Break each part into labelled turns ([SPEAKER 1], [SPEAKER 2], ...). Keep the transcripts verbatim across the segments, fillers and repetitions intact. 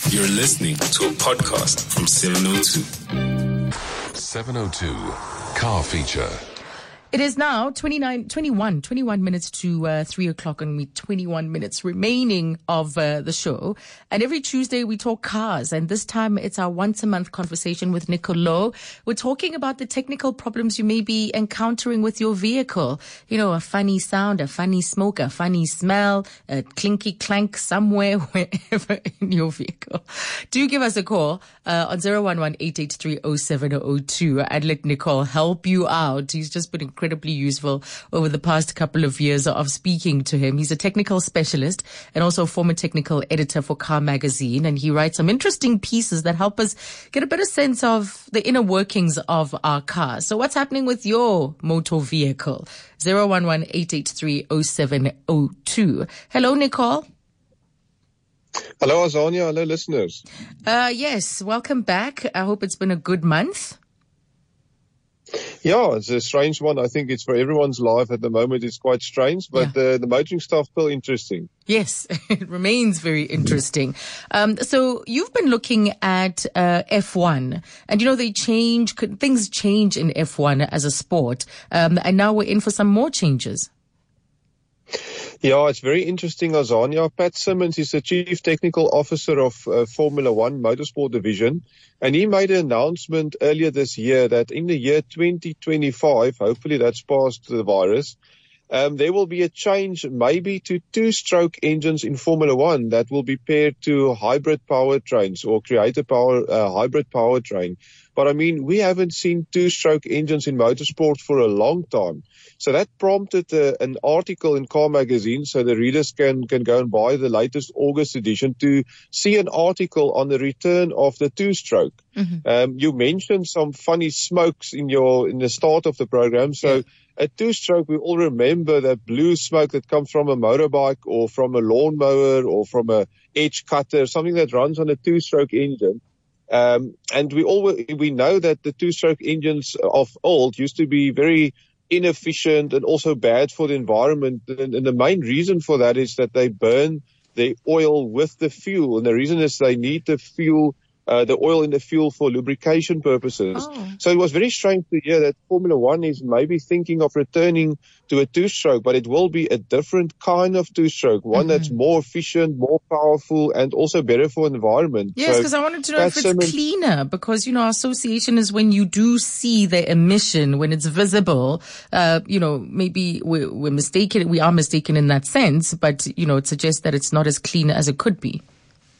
[SPEAKER 1] You're listening to a podcast from seven oh two.
[SPEAKER 2] seven oh two Car Feature.
[SPEAKER 3] It is now twenty-nine, twenty-one, twenty-one minutes to uh, three o'clock, and we twenty-one minutes remaining of uh, the show. And every Tuesday we talk cars, and this time it's our once a month conversation with Nicolo. We're talking about the technical problems you may be encountering with your vehicle. You know, a funny sound, a funny smoke, a funny smell, a clinky clank somewhere, wherever in your vehicle. Do give us a call uh, on zero one one, eight eight three, oh seven oh two and let Nicole help you out. He's just been incredibly useful over the past couple of years of speaking to him. He's a technical specialist and also a former technical editor for Car Magazine, and he writes some interesting pieces that help us get a better sense of the inner workings of our cars. So what's happening with your motor vehicle? zero one one, eight eight three, oh seven oh two. Hello, Nicole.
[SPEAKER 4] Hello, Azania. Hello, listeners.
[SPEAKER 3] Uh, yes, welcome back. I hope it's been a good month.
[SPEAKER 4] Yeah, it's a strange one. I think it's for everyone's life at the moment. It's quite strange, but yeah. uh, the motoring stuff still interesting.
[SPEAKER 3] Yes, it remains very interesting. Um, so you've been looking at uh, F one, and you know they change, things change in F one as a sport, um, and now we're in for some more changes.
[SPEAKER 4] Yeah, it's very interesting, Azania. Pat Simmons is the Chief Technical Officer of uh, Formula One Motorsport Division, and he made an announcement earlier this year that in the year twenty twenty-five, hopefully that's past the virus, um, there will be a change maybe to two-stroke engines in Formula One that will be paired to hybrid powertrains or create a power, uh, hybrid powertrain. But I mean, we haven't seen two-stroke engines in motorsport for a long time. So that prompted uh, an article in Car Magazine, so the readers can, can go and buy the latest August edition to see an article on the return of the two-stroke. Mm-hmm. Um, you mentioned some funny smokes in your in the start of the program. So yeah. A two-stroke, we all remember that blue smoke that comes from a motorbike or from a lawnmower or from a edge cutter, something that runs on a two-stroke engine. Um, and we all, we know that the two-stroke engines of old used to be very inefficient and also bad for the environment. And, and the main reason for that is that they burn the oil with the fuel. And the reason is they need the fuel, uh, the oil in the fuel for lubrication purposes. Oh. So it was very strange to hear that Formula One is maybe thinking of returning to a two-stroke, but it will be a different kind of two-stroke, one mm-hmm. that's more efficient, more powerful, and also better for the environment.
[SPEAKER 3] Yes, because so I wanted to know if it's Simmons, cleaner, because, you know, our association is when you do see the emission, when it's visible, uh, you know, maybe we're, we're mistaken, we are mistaken in that sense, but, you know, it suggests that it's not as clean as it could be.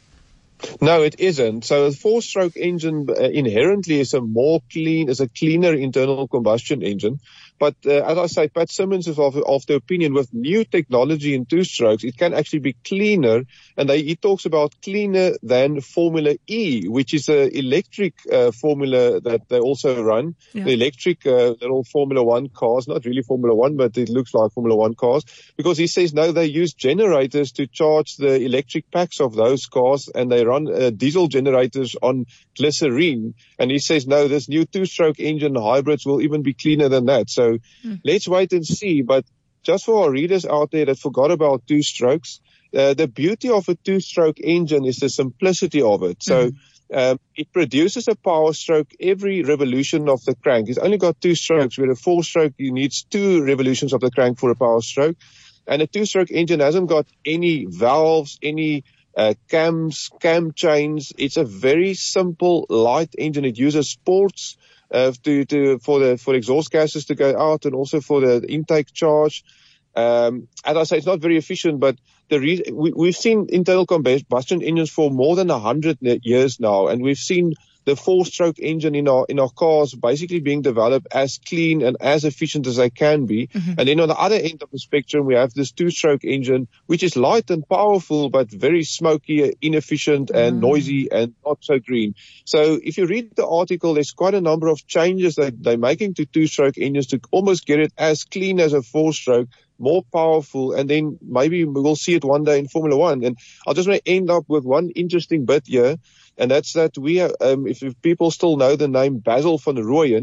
[SPEAKER 4] No, it isn't. So a four-stroke engine uh, inherently is a more clean, is a cleaner internal combustion engine. But uh, as I say, Pat Simmons is of, of the opinion with new technology in two strokes, it can actually be cleaner. And they, he talks about cleaner than Formula E, which is an electric uh, formula that they also run. Yeah. The electric uh, little Formula One cars, not really Formula One, but it looks like Formula One cars. Because he says, no, they use generators to charge the electric packs of those cars, and they run uh, diesel generators on glycerine. And he says, no, this new two-stroke engine hybrids will even be cleaner than that. So mm. let's wait and see. But just for our readers out there that forgot about two strokes, uh, the beauty of a two-stroke engine is the simplicity of it. So mm. um, it produces a power stroke every revolution of the crank. It's only got two strokes, where a four-stroke, you need two revolutions of the crank for a power stroke. And a two-stroke engine hasn't got any valves, any Uh, cams, cam chains. It's a very simple, light engine. It uses sports uh, to, to for the for exhaust gases to go out, and also for the intake charge. Um, as I say, it's not very efficient, but the re- we, we've seen internal combustion engines for more than a hundred years now, and we've seen the four-stroke engine in our in our cars basically being developed as clean and as efficient as they can be. Mm-hmm. And then on the other end of the spectrum, we have this two-stroke engine, which is light and powerful, but very smoky, inefficient, and mm. noisy, and not so green. So if you read the article, there's quite a number of changes that they're making to two-stroke engines to almost get it as clean as a four-stroke, more powerful, and then maybe we'll see it one day in Formula One. And I just want to end up with one interesting bit here. And that's that we, are, um, if, if people still know the name Basil van Rooyen,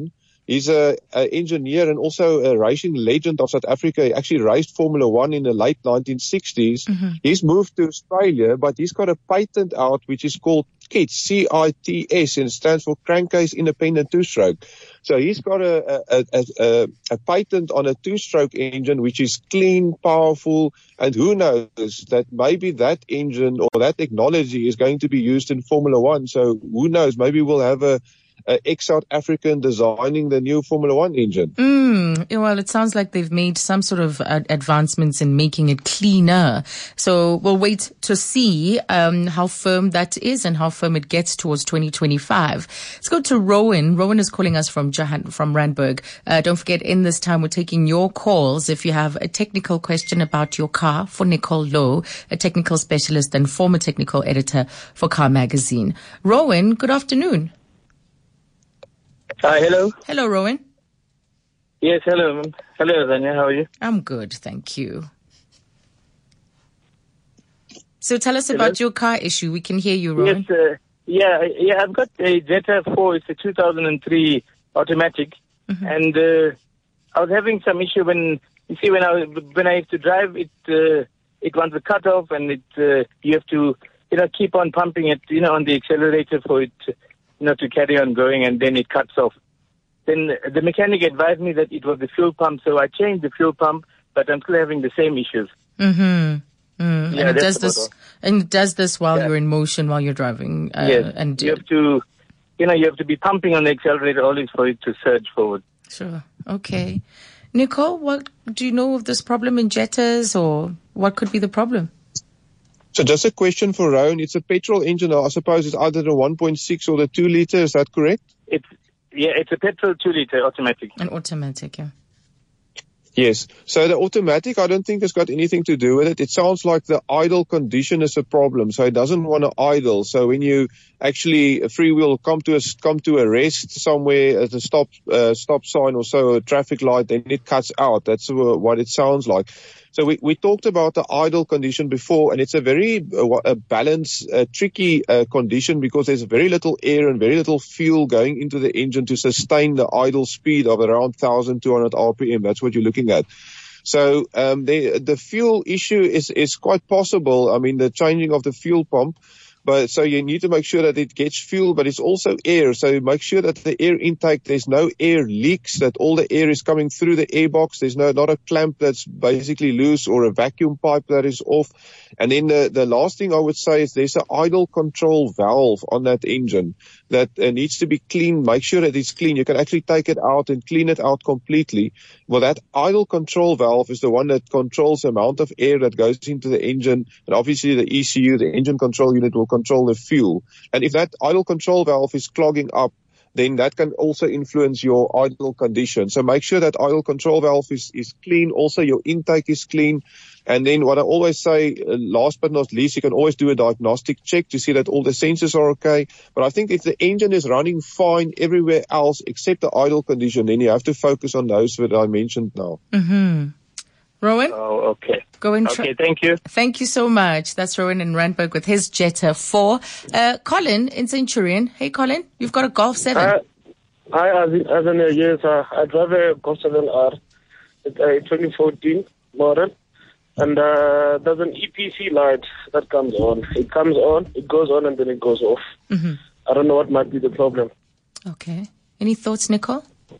[SPEAKER 4] He's a, a engineer and also a racing legend of South Africa. He actually raced Formula One in the late nineteen sixties. Mm-hmm. He's moved to Australia, but he's got a patent out which is called C I T S, C I T S, and it stands for Crankcase Independent Two-Stroke. So he's got a, a, a, a, a patent on a two-stroke engine which is clean, powerful, and who knows that maybe that engine or that technology is going to be used in Formula One. So who knows, maybe we'll have a Uh, ex-South African designing the new Formula One engine.
[SPEAKER 3] Mm, well, it sounds like they've made some sort of uh, advancements in making it cleaner. So we'll wait to see um, how firm that is and how firm it gets towards twenty twenty-five. Let's go to Rowan. Rowan is calling us from Johan- from Randburg. Uh, don't forget, in this time, we're taking your calls. If you have a technical question about your car for Nicole Lowe, a technical specialist and former technical editor for Car Magazine. Rowan, good afternoon.
[SPEAKER 5] Hi, hello.
[SPEAKER 3] Hello, Rowan.
[SPEAKER 5] Yes, hello. Hello, Zanya. How are you?
[SPEAKER 3] I'm good, thank you. So tell us
[SPEAKER 5] hello?
[SPEAKER 3] about your car issue. We can hear you, Rowan.
[SPEAKER 5] Yes, uh, yeah, yeah. I've got a Jetta four. It's a two thousand three automatic, mm-hmm. and uh, I was having some issue when you see when I when I used to drive it. Uh, it wants a cut off, and it uh, you have to you know keep on pumping it, you know, on the accelerator for it. To, you know, to carry on going, and then it cuts off. Then the mechanic advised me that it was the fuel pump, so I changed the fuel pump, but I'm still having the same issues.
[SPEAKER 3] Mm-hmm. Mm.
[SPEAKER 5] Yeah,
[SPEAKER 3] and it does this, and it does this while
[SPEAKER 5] yeah.
[SPEAKER 3] you're in motion, while you're driving. Uh,
[SPEAKER 5] yes,
[SPEAKER 3] and
[SPEAKER 5] you have to, you know, you have to be pumping on the accelerator always for it to surge forward.
[SPEAKER 3] Sure. Okay. Nicole, what do you know of this problem in Jettas, or what could be the problem?
[SPEAKER 4] So just a question for Rowan. It's a petrol engine. I suppose it's either the one point six or the two liter. Is that correct?
[SPEAKER 5] It's yeah, it's a petrol two liter automatic.
[SPEAKER 3] An automatic, yeah.
[SPEAKER 4] Yes. So the automatic, I don't think has got anything to do with it. It sounds like the idle condition is a problem. So it doesn't want to idle. So when you actually a free wheel come to a come to a rest somewhere at a stop uh, stop sign or so, a traffic light, then it cuts out. That's what it sounds like. So we, we talked about the idle condition before, and it's a very uh, a balanced, uh, tricky uh, condition because there's very little air and very little fuel going into the engine to sustain the idle speed of around one thousand two hundred R P M. That's what you're looking at. So um, the the fuel issue is is quite possible. I mean, the changing of the fuel pump. But so you need to make sure that it gets fuel, but it's also air. So make sure that the air intake, there's no air leaks, that all the air is coming through the airbox. There's no, not a clamp that's basically loose or a vacuum pipe that is off. And then the, the last thing I would say is there's an idle control valve on that engine that uh, needs to be cleaned. Make sure that it's clean. You can actually take it out and clean it out completely. Well, that idle control valve is the one that controls the amount of air that goes into the engine. And obviously the E C U, the engine control unit, will control the fuel. And if that idle control valve is clogging up, then that can also influence your idle condition. So make sure that idle control valve is, is clean. Also, your intake is clean. And then what I always say, uh, last but not least, you can always do a diagnostic check to see that all the sensors are okay. But I think if the engine is running fine everywhere else except the idle condition, then you have to focus on those that I mentioned now.
[SPEAKER 3] Mm-hmm. Rowan?
[SPEAKER 5] Oh, okay.
[SPEAKER 3] Go and try.
[SPEAKER 5] Okay, thank you.
[SPEAKER 3] Thank you so much. That's Rowan in Randburg with his Jetta four. Uh, Colin in Centurion. Hey, Colin, you've got a Golf seven.
[SPEAKER 6] Uh, hi, as in, as in uh, yes, uh, I drive a Golf seven R. It's a twenty fourteen model. And uh, there's an E P C light that comes on. It comes on, it goes on, and then it goes off. Mm-hmm. I don't know what might be the problem.
[SPEAKER 3] Okay. Any thoughts, Nicole?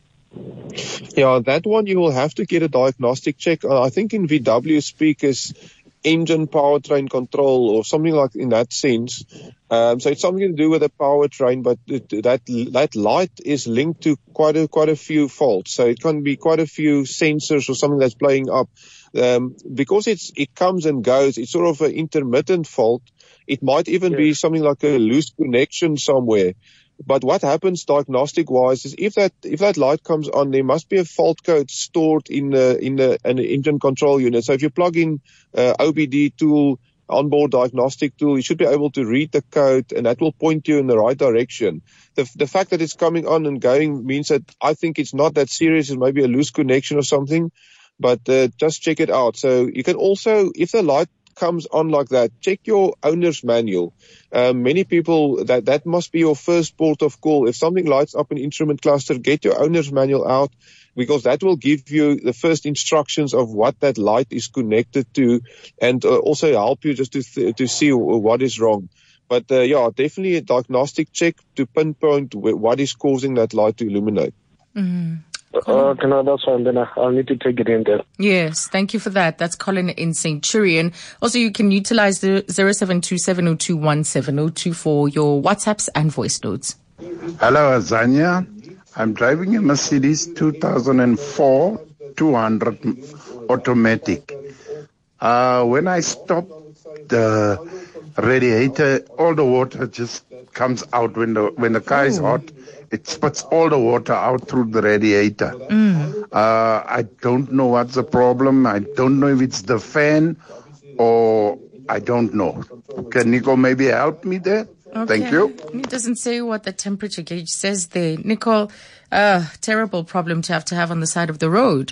[SPEAKER 4] Yeah, that one you will have to get a diagnostic check. Uh, I think in V W speak is engine powertrain control or something like in that sense. Um, so it's something to do with the powertrain, but it, that that light is linked to quite a quite a few faults. So it can be quite a few sensors or something that's playing up. Um, because it's it comes and goes, it's sort of an intermittent fault. It might even yeah. be something like a loose connection somewhere. But what happens diagnostic-wise is if that if that light comes on, there must be a fault code stored in the in the, in the engine control unit. So if you plug in uh, O B D tool, onboard diagnostic tool, you should be able to read the code, and that will point you in the right direction. The the fact that it's coming on and going means that I think it's not that serious. It might be a loose connection or something, but uh, just check it out. So you can also, if the light comes on like that, check your owner's manual. Um, many people, that, that must be your first port of call. If something lights up an instrument cluster, get your owner's manual out, because that will give you the first instructions of what that light is connected to, and uh, also help you just to th- to see what is wrong. But uh, yeah, definitely a diagnostic check to pinpoint wh- what is causing that light to illuminate.
[SPEAKER 3] Mm.
[SPEAKER 6] Uh, okay, no, that's fine. Then I, I'll need to take it in there.
[SPEAKER 3] Yes, thank you for that. That's Colin in Centurion. Also, you can utilize the zero seven two seven zero two one seven zero two for your WhatsApps and voice notes.
[SPEAKER 7] Hello, Azania. I'm driving a Mercedes two thousand four two hundred automatic. Uh, when I stop the radiator, all the water just comes out. When the when the car is hot, it spits all the water out through the radiator. Mm. Uh, I don't know what's the problem. I don't know if it's the fan or I don't know. Can Nico maybe help me there?
[SPEAKER 3] Okay.
[SPEAKER 7] Thank you.
[SPEAKER 3] It doesn't say what the temperature gauge says there. Nicole, uh, terrible problem to have to have on the side of the road.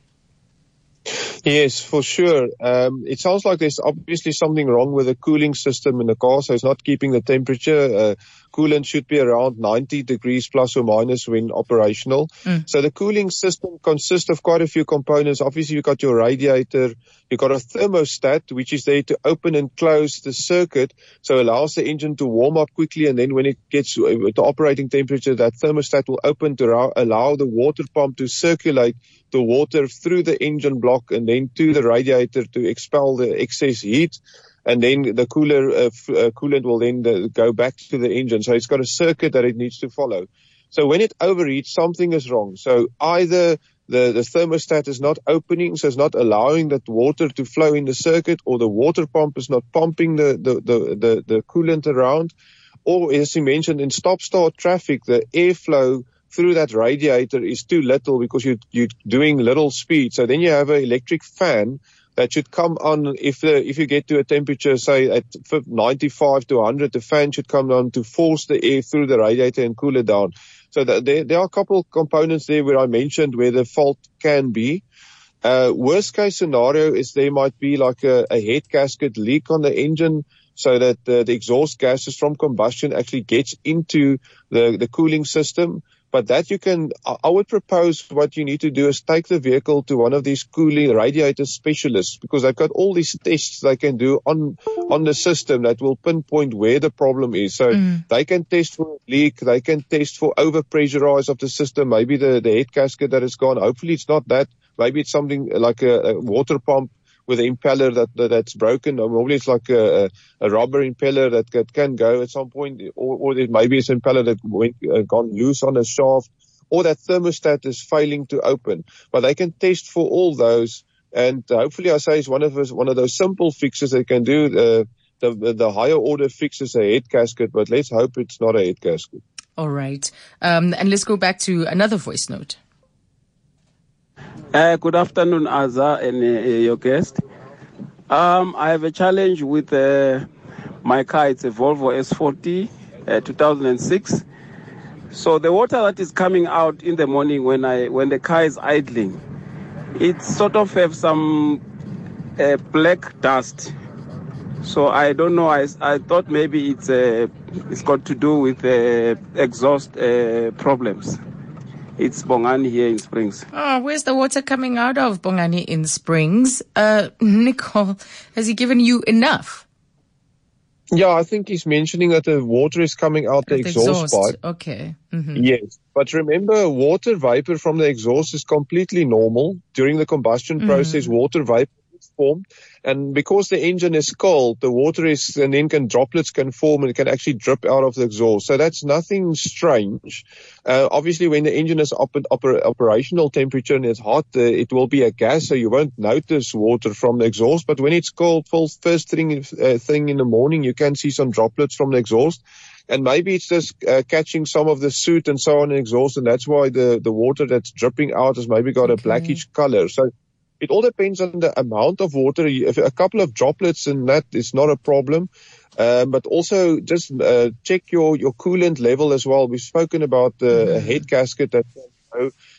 [SPEAKER 4] Yes, for sure. Um, it sounds like there's obviously something wrong with the cooling system in the car, so it's not keeping the temperature. Uh, coolant should be around ninety degrees plus or minus when operational. Mm. So the cooling system consists of quite a few components. Obviously, you've got your radiator, you've got a thermostat, which is there to open and close the circuit, so it allows the engine to warm up quickly, and then when it gets to operating temperature, that thermostat will open to allow the water pump to circulate the water through the engine block and then to the radiator to expel the excess heat. And then the cooler uh, f- uh, coolant will then uh, go back to the engine. So it's got a circuit that it needs to follow. So when it overheats, something is wrong. So either the, the thermostat is not opening, so it's not allowing that water to flow in the circuit, or the water pump is not pumping the, the, the, the, the coolant around. Or as you mentioned, in stop-start traffic, the airflow through that radiator is too little because you, you're doing little speed. So then you have an electric fan that should come on if the, if you get to a temperature, say at ninety-five to one hundred, the fan should come on to force the air through the radiator and cool it down. So that there, there are a couple of components there where I mentioned where the fault can be. Uh, worst case scenario is there might be like a, a head gasket leak on the engine, so that uh, the exhaust gases from combustion actually gets into the, the cooling system. But that you can, I would propose what you need to do is take the vehicle to one of these cooling radiator specialists, because they've got all these tests they can do on, on the system that will pinpoint where the problem is. So mm. they can test for a leak, they can test for overpressurize of the system, maybe the, the head gasket that is gone. Hopefully it's not that. Maybe it's something like a, a water pump with an impeller that, that that's broken, or probably it's like a, a rubber impeller that, that can go at some point, or, or it maybe it's an impeller that went uh, gone loose on a shaft, or that thermostat is failing to open. But they can test for all those, and uh, hopefully I say it's one of those one of those simple fixes they can do. Uh, the the higher order fix is a head gasket, but let's hope it's not a head gasket.
[SPEAKER 3] All right, um, and let's go back to another voice note.
[SPEAKER 8] Uh, good afternoon, Azza and uh, your guest. Um, I have a challenge with uh, my car. It's a Volvo S forty, uh, two thousand six. So the water that is coming out in the morning when I when the car is idling, it sort of have some uh, black dust. So I don't know. I, I thought maybe it's uh, it's got to do with uh, exhaust uh, problems. It's Bongani here in Springs.
[SPEAKER 3] Oh, where's the water coming out of, Bongani in Springs? Uh, Nicole, has he given you enough?
[SPEAKER 4] Yeah, I think he's mentioning that the water is coming out the, the exhaust, exhaust pipe.
[SPEAKER 3] Okay. Mm-hmm.
[SPEAKER 4] Yes. But remember, water vapor from the exhaust is completely normal. During the combustion mm-hmm. process, water vapor is formed. And because the engine is cold, the water is, and then can, droplets can form and it can actually drip out of the exhaust. So that's nothing strange. Uh, obviously, when the engine is up at oper- operational temperature and it's hot, uh, it will be a gas, so you won't notice water from the exhaust. But when it's cold, first thing, uh, thing in the morning, you can see some droplets from the exhaust. And maybe it's just uh, catching some of the soot and so on in exhaust, and that's why the, the water that's dripping out has maybe got okay. a blackish color. So it all depends on the amount of water. If a couple of droplets in that is not a problem. Um, but also just uh, check your, your coolant level as well. We've spoken about the mm-hmm. head gasket that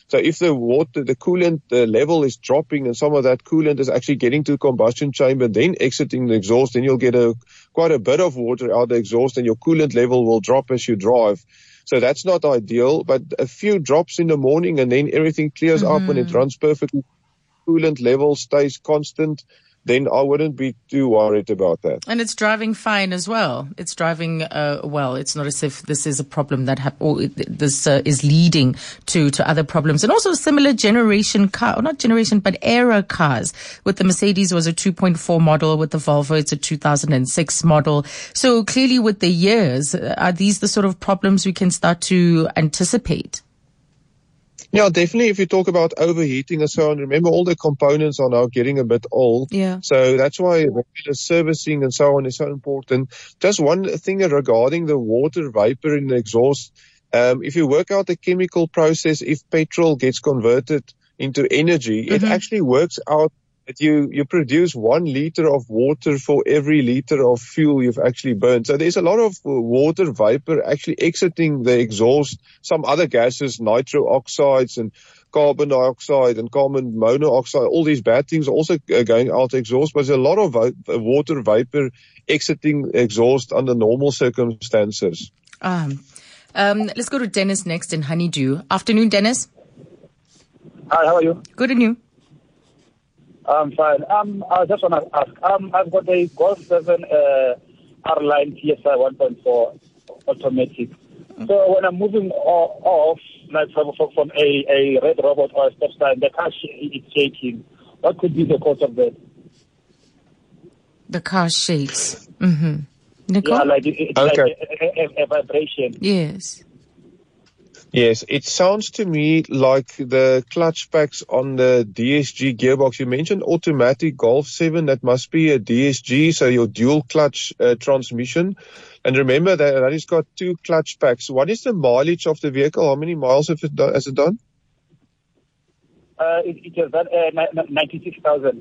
[SPEAKER 4] So if the water, the coolant uh, level is dropping and some of that coolant is actually getting to the combustion chamber, then exiting the exhaust, then you'll get a quite a bit of water out of the exhaust and your coolant level will drop as you drive. So that's not ideal, but a few drops in the morning and then everything clears mm-hmm. up and it runs perfectly. Coolant level stays constant. Then I wouldn't be too worried about that.
[SPEAKER 3] And it's driving fine as well. It's driving uh, well. It's not as if this is a problem that ha- or it, this uh, is leading to, to other problems. And also similar generation car, or not generation, but era cars. With the Mercedes was a two point four model. With the Volvo, it's a two thousand six model. So clearly with the years, are these the sort of problems we can start to anticipate?
[SPEAKER 4] Yeah, definitely. If you talk about overheating and so on, remember all the components are now getting a bit old.
[SPEAKER 3] Yeah.
[SPEAKER 4] So that's why regular servicing and so on is so important. Just one thing regarding the water vapor in the exhaust. Um, if you work out the chemical process, if petrol gets converted into energy, mm-hmm. it actually works out that you, you produce one liter of water for every liter of fuel you've actually burned. So there's a lot of water vapor actually exiting the exhaust. Some other gases, nitro oxides and carbon dioxide and carbon monoxide, all these bad things are also going out the exhaust. But there's a lot of va- water vapor exiting exhaust under normal circumstances.
[SPEAKER 3] Um, um, let's go to Dennis next in Honeydew. Afternoon, Dennis.
[SPEAKER 9] Hi, how are you?
[SPEAKER 3] Good, and you?
[SPEAKER 9] I'm fine. Um, I just want to ask. Um, I've got a Golf seven uh, R-Line T S I one point four automatic. So when I'm moving off, off like from, from a, a red robot or a stop sign, the car is shaking. What could be the cause of that?
[SPEAKER 3] The car shakes. Mm-hmm. Nicole?
[SPEAKER 9] Yeah, like it, it's
[SPEAKER 4] okay.
[SPEAKER 9] like a, a, a vibration.
[SPEAKER 3] Yes.
[SPEAKER 4] Yes, it sounds to me like the clutch packs on the D S G gearbox. You mentioned automatic Golf seven. That must be a D S G, so your dual clutch uh, transmission. And remember that that has got two clutch packs. What is the mileage of the vehicle? How many miles have it done, has it done?
[SPEAKER 9] Uh, it, it has done uh, ninety-six thousand.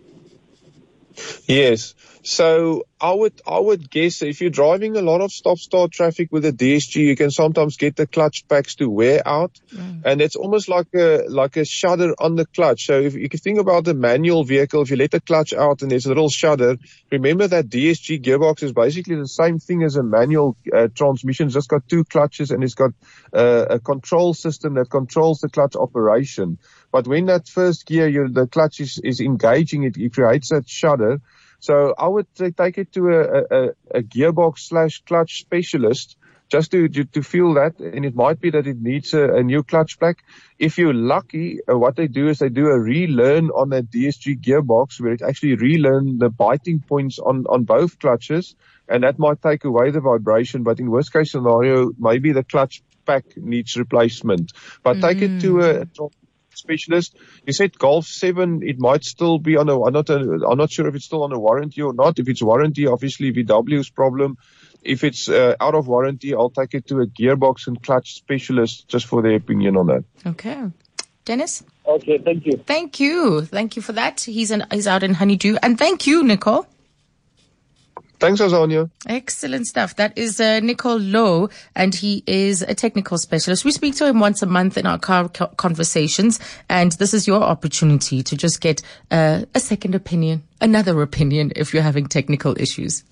[SPEAKER 4] Yes. So I would, I would guess if you're driving a lot of stop-start traffic with a D S G, you can sometimes get the clutch packs to wear out. Mm. And it's almost like a, like a shudder on the clutch. So if you can think about the manual vehicle, if you let the clutch out and there's a little shudder, remember that D S G gearbox is basically the same thing as a manual uh, transmission. It's just got two clutches and it's got uh, a control system that controls the clutch operation. But when that first gear, you, the clutch is, is engaging, it, it creates that shudder. So I would uh, take it to a, a, a gearbox slash clutch specialist just to, to to feel that. And it might be that it needs a, a new clutch pack. If you're lucky, uh, what they do is they do a relearn on that D S G gearbox where it actually relearn the biting points on, on both clutches. And that might take away the vibration. But in worst case scenario, maybe the clutch pack needs replacement. But mm. take it to a, a specialist. You said Golf seven, it might still be on a, I'm not, a, I'm not sure if it's still on a warranty or not. If it's warranty, obviously V W's problem. If it's uh, out of warranty, I'll take it to a gearbox and clutch specialist just for their opinion on that.
[SPEAKER 3] Okay. Dennis?
[SPEAKER 9] Okay, thank you.
[SPEAKER 3] Thank you. Thank you for that. He's, an, he's out in Honeydew. And thank you, Nicole.
[SPEAKER 4] Thanks, Azania.
[SPEAKER 3] Excellent stuff. That is uh, Nicole Lowe, and he is a technical specialist. We speak to him once a month in our car co- conversations, and this is your opportunity to just get uh, a second opinion, another opinion if you're having technical issues.